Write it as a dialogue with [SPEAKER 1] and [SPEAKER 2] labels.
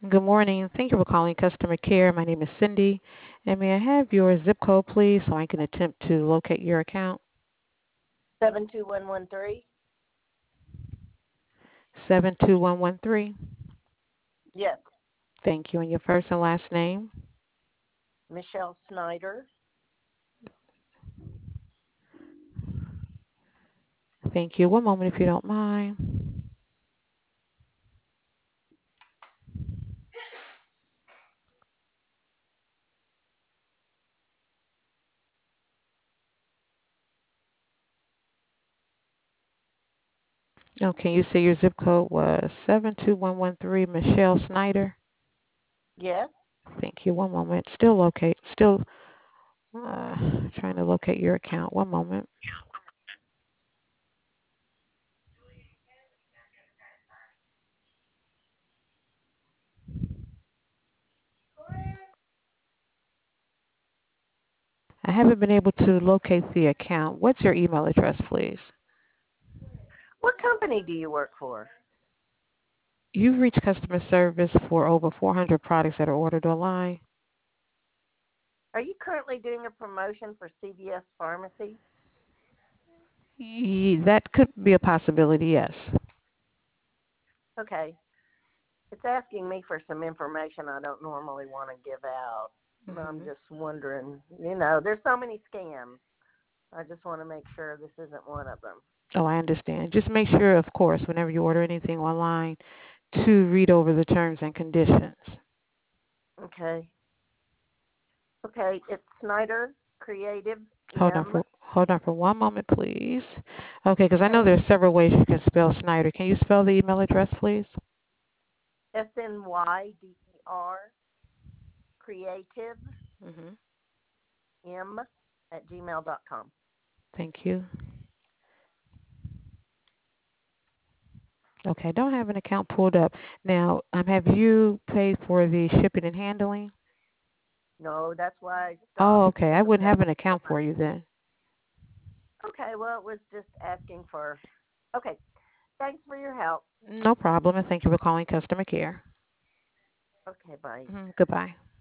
[SPEAKER 1] Good morning. Thank you for calling customer care. My name is Cindy. And may I have your zip code, please, so I can attempt to locate your account?
[SPEAKER 2] 72113.
[SPEAKER 1] 72113.
[SPEAKER 2] Yes.
[SPEAKER 1] Thank you. And your first and last name?
[SPEAKER 2] Michelle Snyder.
[SPEAKER 1] Thank you. One moment if you don't mind. Okay, you say your zip code was 72113, Michelle Snyder.
[SPEAKER 2] Yes.
[SPEAKER 1] Thank you. One moment. Uh, trying to locate your account. One moment. I haven't been able to locate the account. What's your email address, please?
[SPEAKER 2] What company do you work for?
[SPEAKER 1] You've reached customer service for over 400 products that are ordered online.
[SPEAKER 2] Are you currently doing a promotion for CVS Pharmacy?
[SPEAKER 1] That could be a possibility, yes.
[SPEAKER 2] Okay. It's asking me for some information I don't normally want to give out. I'm
[SPEAKER 1] Hmm.
[SPEAKER 2] just wondering, there's so many scams. I just want to make sure this isn't one of them.
[SPEAKER 1] Oh, I understand. Just make sure, of course, whenever you order anything online, to read over the terms and conditions.
[SPEAKER 2] Okay. Okay. It's Snyder Creative
[SPEAKER 1] Hold on
[SPEAKER 2] M.
[SPEAKER 1] for hold on for one moment, please. Okay, because I know
[SPEAKER 2] Okay.
[SPEAKER 1] there's several ways you can spell Snyder. Can you spell the email address, please?
[SPEAKER 2] SNYDER Creative
[SPEAKER 1] Hmm.
[SPEAKER 2] M at gmail.com.
[SPEAKER 1] Thank you. Okay, I don't have an account pulled up. Now, have you paid for the shipping and handling?
[SPEAKER 2] No, that's why I
[SPEAKER 1] Oh,
[SPEAKER 2] stopped
[SPEAKER 1] okay. I
[SPEAKER 2] because
[SPEAKER 1] wouldn't
[SPEAKER 2] that's
[SPEAKER 1] have an
[SPEAKER 2] so
[SPEAKER 1] account
[SPEAKER 2] much.
[SPEAKER 1] for you then.
[SPEAKER 2] Okay, well, it was just asking for. Okay, thanks for your help.
[SPEAKER 1] No problem, and thank you for calling customer care.
[SPEAKER 2] Okay, bye.
[SPEAKER 1] Goodbye.